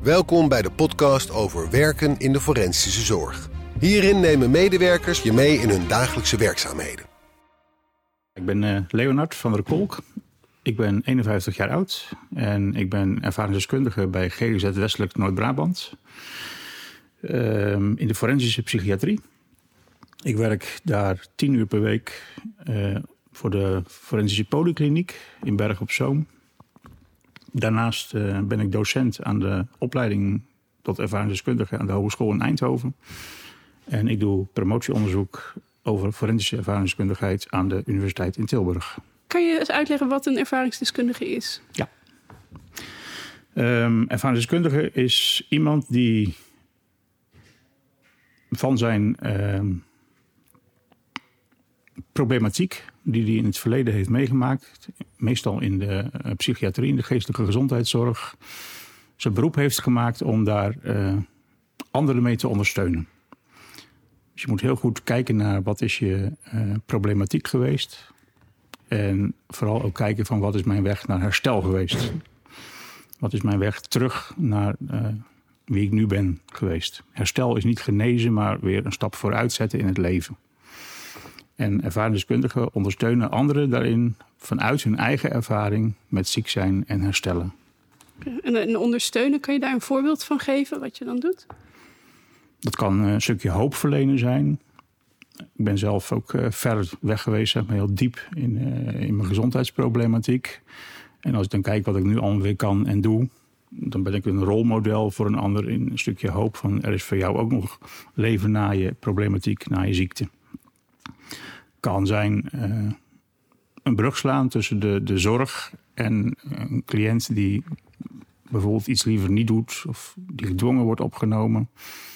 Welkom bij de podcast over werken in de forensische zorg. Hierin nemen medewerkers je mee in hun dagelijkse werkzaamheden. Ik ben Leonard van der Kolk. Ik ben 51 jaar oud en ik ben ervaringsdeskundige bij GGZ Westelijk Noord-Brabant. In de forensische psychiatrie. Ik werk daar 10 uur per week voor de forensische polykliniek in Bergen op Zoom. Daarnaast ben ik docent aan de opleiding tot ervaringsdeskundige aan de Hogeschool in Eindhoven. En ik doe promotieonderzoek over forensische ervaringsdeskundigheid aan de Universiteit in Tilburg. Kan je eens uitleggen wat een ervaringsdeskundige is? Ja. Ervaringsdeskundige is iemand die van zijn problematiek die hij in het verleden heeft meegemaakt, meestal in de psychiatrie, in de geestelijke gezondheidszorg, zijn beroep heeft gemaakt om daar anderen mee te ondersteunen. Dus je moet heel goed kijken naar wat is je problematiek geweest. En vooral ook kijken van wat is mijn weg naar herstel geweest. Wat is mijn weg terug naar wie ik nu ben geweest. Herstel is niet genezen, maar weer een stap vooruit zetten in het leven. En ervaringsdeskundigen ondersteunen anderen daarin vanuit hun eigen ervaring met ziek zijn en herstellen. En ondersteunen, kan je daar een voorbeeld van geven wat je dan doet? Dat kan een stukje hoop verlenen zijn. Ik ben zelf ook ver weg geweest, zeg maar, heel diep in mijn gezondheidsproblematiek. En als ik dan kijk wat ik nu allemaal weer kan en doe, dan ben ik een rolmodel voor een ander in een stukje hoop van er is voor jou ook nog leven na je problematiek, na je ziekte. Kan zijn een brug slaan tussen de zorg en een cliënt die bijvoorbeeld iets liever niet doet of die gedwongen wordt opgenomen.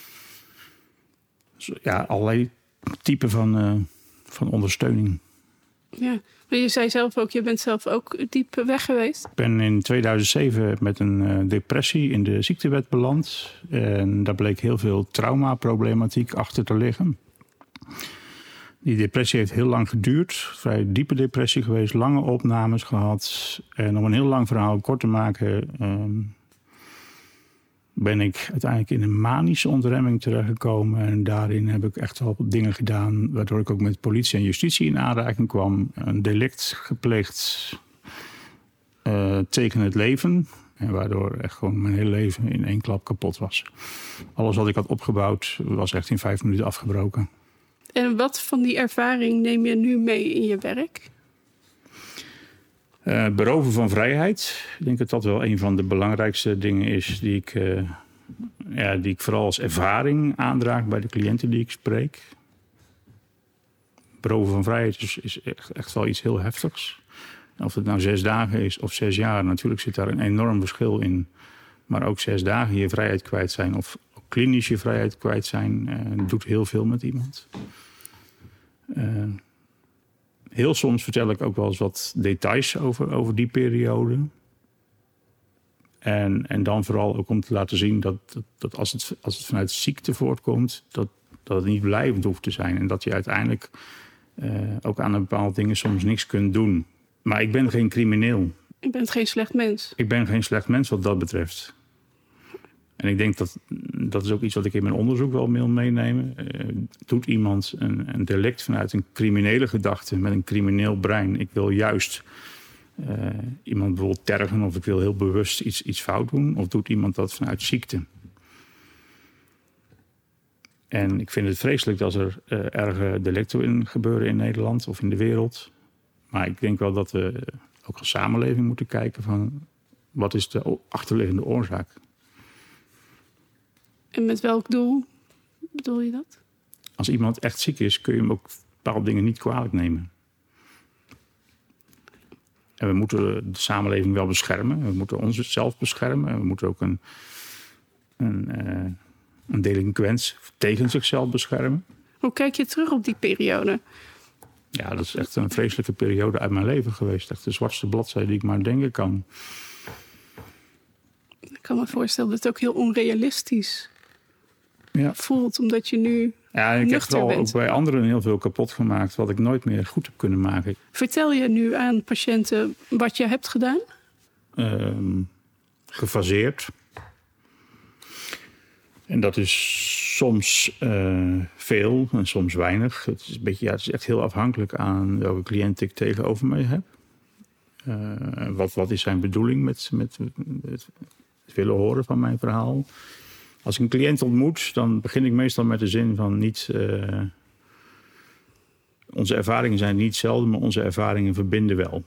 Dus ja, allerlei typen van ondersteuning. Ja, maar je zei zelf ook, je bent zelf ook diep weg geweest. Ik ben in 2007 met een depressie in de ziektewet beland. En daar bleek heel veel traumaproblematiek achter te liggen. Die depressie heeft heel lang geduurd. Vrij diepe depressie geweest, lange opnames gehad. En om een heel lang verhaal kort te maken, ben ik uiteindelijk in een manische ontremming terechtgekomen. En daarin heb ik echt wel dingen gedaan waardoor ik ook met politie en justitie in aanraking kwam. Een delict gepleegd tegen het leven. En waardoor echt gewoon mijn hele leven in één klap kapot was. Alles wat ik had opgebouwd was echt in 5 minuten afgebroken. En wat van die ervaring neem je nu mee in je werk? Beroven van vrijheid. Ik denk dat dat wel een van de belangrijkste dingen is die ik vooral als ervaring aandraag bij de cliënten die ik spreek. Beroven van vrijheid is echt wel iets heel heftigs. Of het nou 6 dagen is of 6 jaar, natuurlijk zit daar een enorm verschil in. Maar ook 6 dagen je vrijheid kwijt zijn of klinisch je vrijheid kwijt zijn, doet heel veel met iemand. Heel soms vertel ik ook wel eens wat details over die periode. En dan vooral ook om te laten zien dat als het vanuit ziekte voortkomt, dat het niet blijvend hoeft te zijn. En dat je uiteindelijk ook aan bepaalde dingen soms niks kunt doen. Maar ik ben geen crimineel. Je bent geen slecht mens. Ik ben geen slecht mens wat dat betreft. En ik denk dat is ook iets wat ik in mijn onderzoek wel wil meenemen. Doet iemand een delict vanuit een criminele gedachte met een crimineel brein? Ik wil juist iemand bijvoorbeeld tergen of ik wil heel bewust iets fout doen. Of doet iemand dat vanuit ziekte? En ik vind het vreselijk dat er erge delicten in gebeuren in Nederland of in de wereld. Maar ik denk wel dat we ook als samenleving moeten kijken van wat is de achterliggende oorzaak? En met welk doel bedoel je dat? Als iemand echt ziek is, kun je hem ook bepaalde dingen niet kwalijk nemen. En we moeten de samenleving wel beschermen. We moeten onszelf beschermen. En we moeten ook een delinquent tegen zichzelf beschermen. Hoe kijk je terug op die periode? Ja, dat is echt een vreselijke periode uit mijn leven geweest. Echt de zwartste bladzijde die ik maar denken kan. Ik kan me voorstellen dat het ook heel onrealistisch voelt, omdat je nu Ja, en ik heb vooral bent. ook bij anderen heel veel kapot gemaakt wat ik nooit meer goed heb kunnen maken. Vertel je nu aan patiënten wat je hebt gedaan? Gefaseerd. En dat is soms veel en soms weinig. Het is, het is echt heel afhankelijk aan welke cliënt ik tegenover mij heb. Wat is zijn bedoeling met het willen horen van mijn verhaal? Als ik een cliënt ontmoet, dan begin ik meestal met de zin van niet... onze ervaringen zijn niet hetzelfde, maar onze ervaringen verbinden wel.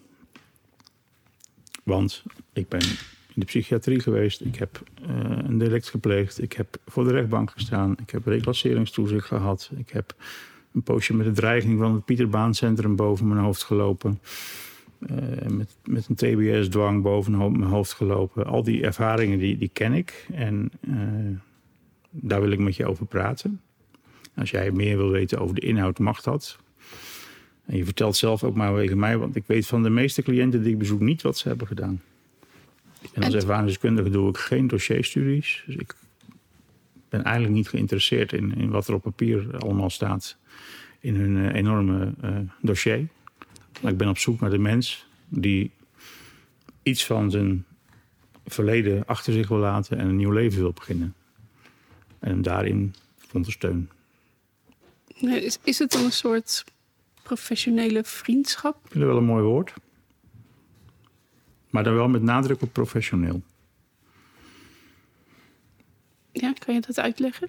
Want ik ben in de psychiatrie geweest, ik heb een delict gepleegd, ik heb voor de rechtbank gestaan, ik heb reclasseringstoezicht gehad, ik heb een poosje met de dreiging van het Pieterbaancentrum boven mijn hoofd gelopen, met een TBS-dwang boven mijn hoofd gelopen. Al die ervaringen die ken ik en daar wil ik met je over praten. Als jij meer wil weten over de inhoud, mag dat. En je vertelt zelf ook maar tegen mij, want ik weet van de meeste cliënten die ik bezoek niet wat ze hebben gedaan. En als ervaringsdeskundige doe ik geen dossierstudies. Dus ik ben eigenlijk niet geïnteresseerd in wat er op papier allemaal staat in hun enorme dossier. Maar ik ben op zoek naar de mens die iets van zijn verleden achter zich wil laten en een nieuw leven wil beginnen. En hem daarin ondersteunen. Is het dan een soort professionele vriendschap? Ik vind het wel een mooi woord. Maar dan wel met nadruk op professioneel. Ja, kan je dat uitleggen?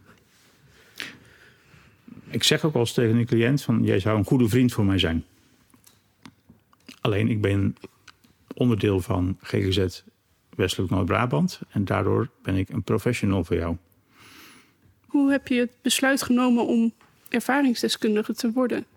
Ik zeg ook wel eens tegen een cliënt van... jij zou een goede vriend voor mij zijn. Alleen ik ben onderdeel van GGZ Westelijk Noord-Brabant. En daardoor ben ik een professional voor jou. Hoe heb je het besluit genomen om ervaringsdeskundige te worden?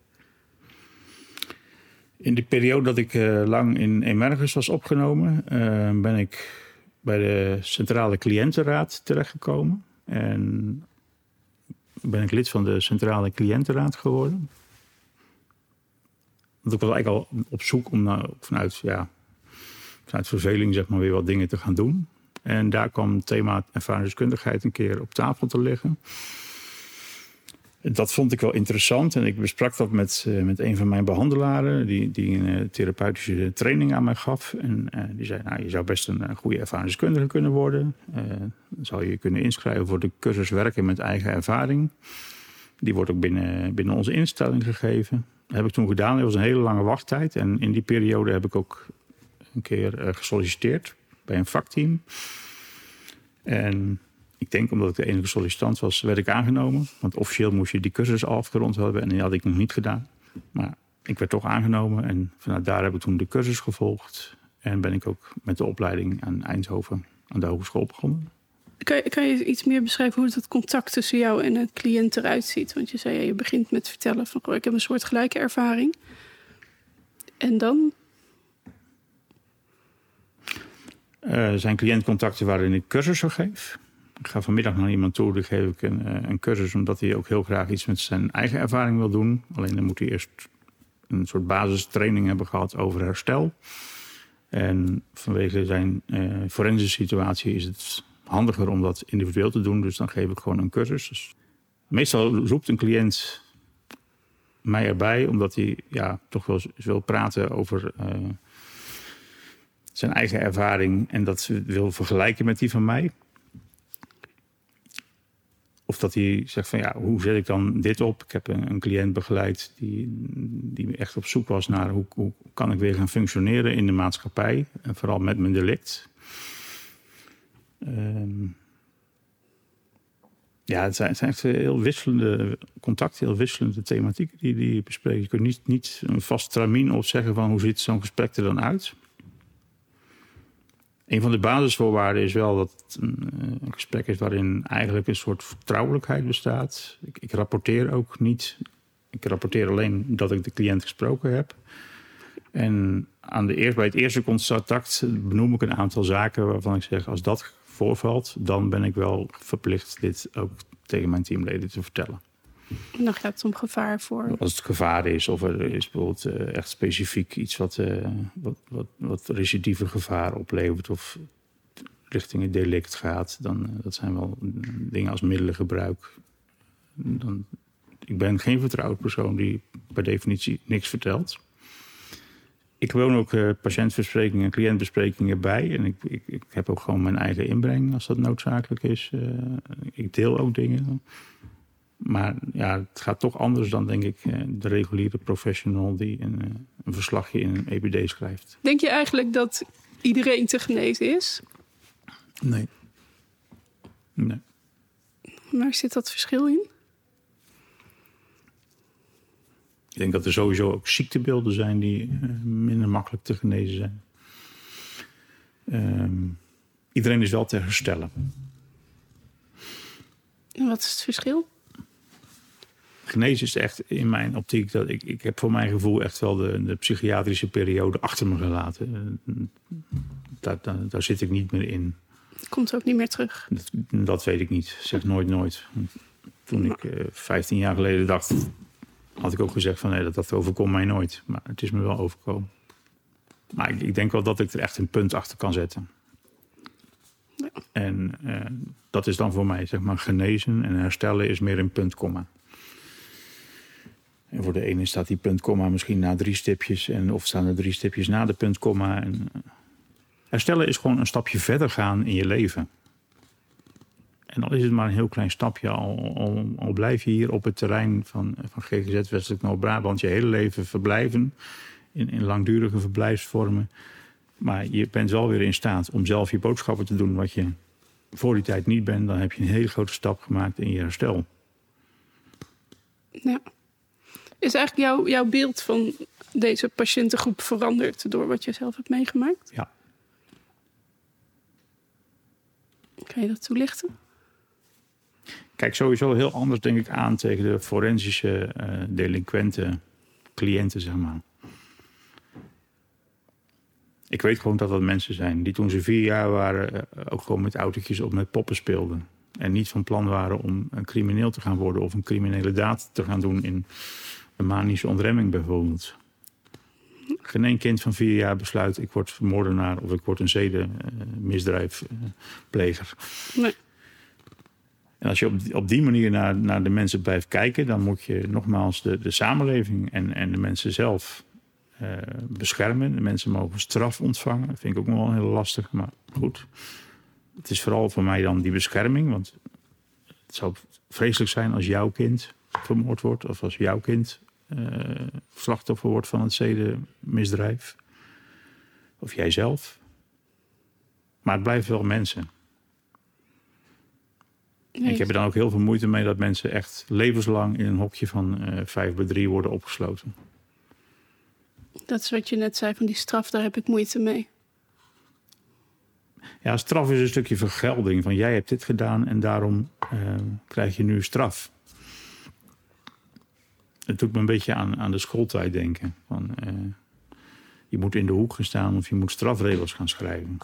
In de periode dat ik lang in Emergus was opgenomen... ben ik bij de Centrale Cliëntenraad terechtgekomen. En ben ik lid van de Centrale Cliëntenraad geworden. Want ik was eigenlijk al op zoek om vanuit verveling zeg maar weer wat dingen te gaan doen. En daar kwam het thema ervaringsdeskundigheid een keer op tafel te liggen. Dat vond ik wel interessant en ik besprak dat met een van mijn behandelaren... die een therapeutische training aan mij gaf. En die zei, nou, je zou best een goede ervaringsdeskundige kunnen worden. Dan zou je kunnen inschrijven voor de cursus werken met eigen ervaring. Die wordt ook binnen onze instelling gegeven. Dat heb ik toen gedaan. Dat was een hele lange wachttijd. En in die periode heb ik ook een keer gesolliciteerd bij een vakteam. En... ik denk, omdat ik de enige sollicitant was, werd ik aangenomen. Want officieel moest je die cursus afgerond hebben. En die had ik nog niet gedaan. Maar ik werd toch aangenomen. En vanuit daar heb ik toen de cursus gevolgd. En ben ik ook met de opleiding aan Eindhoven aan de hogeschool begonnen. Kan je iets meer beschrijven hoe het contact tussen jou en een cliënt eruit ziet? Want je zei, je begint met vertellen van... ik heb een soort gelijke ervaring. En dan? Er zijn cliëntcontacten waarin ik cursussen geef... Ik ga vanmiddag naar iemand toe, dan geef ik een cursus... omdat hij ook heel graag iets met zijn eigen ervaring wil doen. Alleen dan moet hij eerst een soort basistraining hebben gehad over herstel. En vanwege zijn forensische situatie is het handiger om dat individueel te doen. Dus dan geef ik gewoon een cursus. Dus meestal roept een cliënt mij erbij... omdat hij toch wel wil praten over... zijn eigen ervaring en dat wil vergelijken met die van mij... Of dat hij zegt van hoe zet ik dan dit op? Ik heb een cliënt begeleid die echt op zoek was naar... hoe kan ik weer gaan functioneren in de maatschappij? En vooral met mijn delict. Het zijn echt heel wisselende contacten, heel wisselende thematieken die je bespreekt. Je kunt niet een vast tramien op zeggen van hoe ziet zo'n gesprek er dan uit... Een van de basisvoorwaarden is wel dat het een gesprek is... waarin eigenlijk een soort vertrouwelijkheid bestaat. Ik rapporteer ook niet. Ik rapporteer alleen dat ik de cliënt gesproken heb. En bij het eerste contact benoem ik een aantal zaken... waarvan ik zeg, als dat voorvalt... dan ben ik wel verplicht dit ook tegen mijn teamleden te vertellen. En dan gaat het om gevaar voor... Als het gevaar is of er is bijvoorbeeld echt specifiek iets... wat recidieve gevaar oplevert of richting het delict gaat... dan dat zijn wel dingen als middelengebruik. Ik ben geen vertrouwd persoon die per definitie niks vertelt. Ik woon ook patiëntbesprekingen en cliëntbesprekingen bij. En ik heb ook gewoon mijn eigen inbreng als dat noodzakelijk is. Ik deel ook dingen. Maar ja, het gaat toch anders dan, denk ik, de reguliere professional die een verslagje in een EBD schrijft. Denk je eigenlijk dat iedereen te genezen is? Nee. Waar zit dat verschil in? Ik denk dat er sowieso ook ziektebeelden zijn die minder makkelijk te genezen zijn. Iedereen is wel te herstellen. En wat is het verschil? Genezen is echt in mijn optiek dat ik heb voor mijn gevoel echt wel de psychiatrische periode achter me gelaten. Daar zit ik niet meer in. Komt ook niet meer terug. Dat weet ik niet. Zeg nooit. Toen ik 15 jaar geleden dacht, had ik ook gezegd van nee, dat overkomt mij nooit. Maar het is me wel overkomen. Maar ik denk wel dat ik er echt een punt achter kan zetten. Ja. En dat is dan voor mij, zeg maar, genezen en herstellen is meer een punt, komma. En voor de ene staat die punt, komma misschien na 3 stipjes. Of staan er 3 stipjes na de punt, komma. Herstellen is gewoon een stapje verder gaan in je leven. En al is het maar een heel klein stapje. Al blijf je hier op het terrein van GGZ Westelijk Noord-Brabant je hele leven verblijven. In langdurige verblijfsvormen. Maar je bent wel weer in staat om zelf je boodschappen te doen wat je voor die tijd niet bent. Dan heb je een hele grote stap gemaakt in je herstel. Ja. Is eigenlijk jouw beeld van deze patiëntengroep veranderd door wat je zelf hebt meegemaakt? Ja. Kan je dat toelichten? Kijk sowieso heel anders, denk ik, aan tegen de forensische delinquente cliënten, zeg maar. Ik weet gewoon dat dat mensen zijn die toen ze 4 jaar waren ook gewoon met autootjes of met poppen speelden. En niet van plan waren om een crimineel te gaan worden of een criminele daad te gaan doen in een manische ontremming bijvoorbeeld. Geen één kind van 4 jaar besluit ik word moordenaar of ik word een zedenmisdrijfpleger. Nee. En als je op die manier naar de mensen blijft kijken, dan moet je nogmaals de samenleving en de mensen zelf beschermen. De mensen mogen straf ontvangen. Dat vind ik ook nog wel heel lastig, maar goed. Het is vooral voor mij dan die bescherming, want het zou vreselijk zijn als jouw kind vermoord wordt of als jouw kind slachtoffer wordt van het zedenmisdrijf. Of jijzelf. Maar het blijft wel mensen. Nee. Ik heb er dan ook heel veel moeite mee dat mensen echt levenslang in een hokje van 5/3 worden opgesloten. Dat is wat je net zei van die straf, daar heb ik moeite mee. Ja, straf is een stukje vergelding. Van jij hebt dit gedaan en daarom krijg je nu straf. Het doet me een beetje aan de schooltijd denken. Van, je moet in de hoek gaan staan of je moet strafregels gaan schrijven.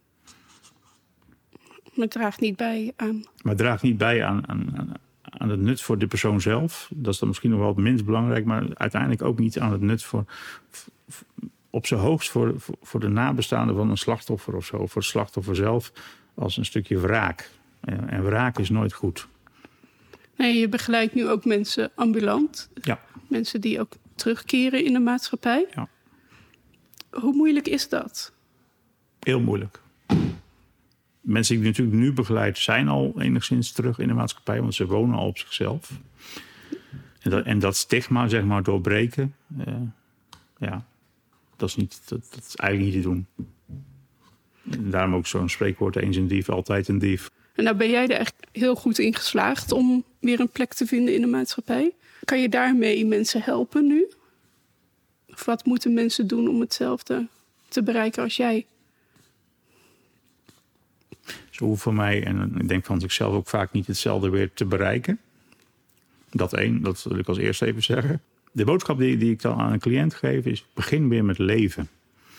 Maar het draagt niet bij aan... Maar het draagt niet bij aan het nut voor de persoon zelf. Dat is dan misschien nog wel het minst belangrijk. Maar uiteindelijk ook niet aan het nut voor op zijn hoogst voor de nabestaanden van een slachtoffer of zo. Voor het slachtoffer zelf als een stukje wraak. En wraak is nooit goed. Nee, je begeleidt nu ook mensen ambulant. Ja. Mensen die ook terugkeren in de maatschappij. Ja. Hoe moeilijk is dat? Heel moeilijk. Mensen die ik natuurlijk nu begeleid zijn al enigszins terug in de maatschappij. Want ze wonen al op zichzelf. En dat stigma, zeg maar, doorbreken. Dat is eigenlijk niet te doen. En daarom ook zo'n spreekwoord, eens een dief, altijd een dief. En nou ben jij er echt heel goed in geslaagd om weer een plek te vinden in de maatschappij. Kan je daarmee mensen helpen nu? Of wat moeten mensen doen om hetzelfde te bereiken als jij? Ze hoeven voor mij, en ik denk van zichzelf ook vaak niet hetzelfde weer te bereiken. Dat wil ik als eerste even zeggen. De boodschap die ik dan aan een cliënt geef is: begin weer met leven.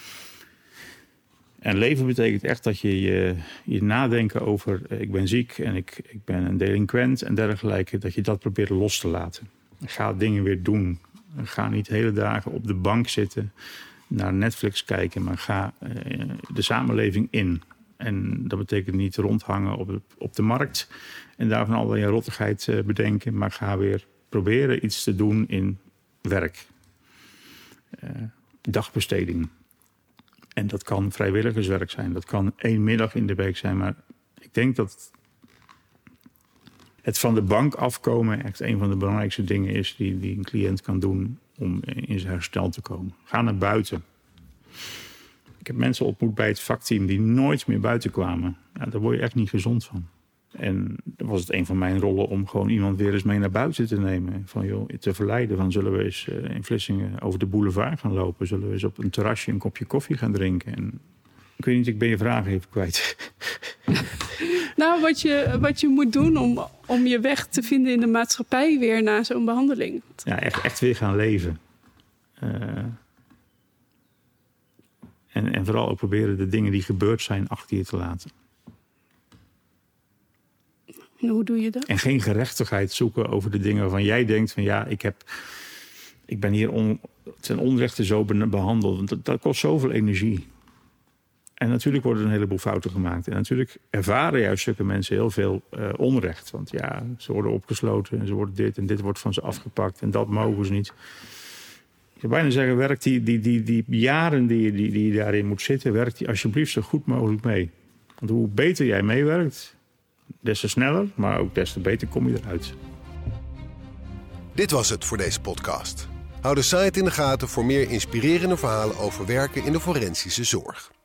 En leven betekent echt dat je nadenken over ik ben ziek en ik ben een delinquent en dergelijke, dat je dat probeert los te laten. Ga dingen weer doen. Ga niet hele dagen op de bank zitten, naar Netflix kijken, maar ga de samenleving in. En dat betekent niet rondhangen op de markt en daarvan allerlei rottigheid bedenken, maar ga weer proberen iets te doen in werk. dagbesteding. En dat kan vrijwilligerswerk zijn. Dat kan 1 middag in de week zijn. Maar ik denk dat het van de bank afkomen echt een van de belangrijkste dingen is die een cliënt kan doen om in zijn herstel te komen. Ga naar buiten. Ik heb mensen ontmoet bij het vakteam die nooit meer buiten kwamen. Ja, daar word je echt niet gezond van. En dan was het een van mijn rollen om gewoon iemand weer eens mee naar buiten te nemen. Van joh, te verleiden van zullen we eens in Vlissingen over de boulevard gaan lopen? Zullen we eens op een terrasje een kopje koffie gaan drinken? En ik weet niet, ik ben je vraag even kwijt. Nou, wat je moet doen om je weg te vinden in de maatschappij weer na zo'n behandeling. Ja, echt weer gaan leven. En vooral ook proberen de dingen die gebeurd zijn achter je te laten. En hoe doe je dat? En geen gerechtigheid zoeken over de dingen waarvan jij denkt van ja, ik ben hier ten onrechte zo behandeld. Dat kost zoveel energie. En natuurlijk worden er een heleboel fouten gemaakt. En natuurlijk ervaren juist zulke mensen heel veel onrecht. Want ja, ze worden opgesloten en ze worden dit en dit wordt van ze afgepakt en dat mogen ze niet. Ik zou bijna zeggen, werkt die jaren die je daarin moet zitten, werkt die alsjeblieft zo goed mogelijk mee. Want hoe beter jij meewerkt, des te sneller, maar ook des te beter kom je eruit. Dit was het voor deze podcast. Hou de site in de gaten voor meer inspirerende verhalen over werken in de forensische zorg.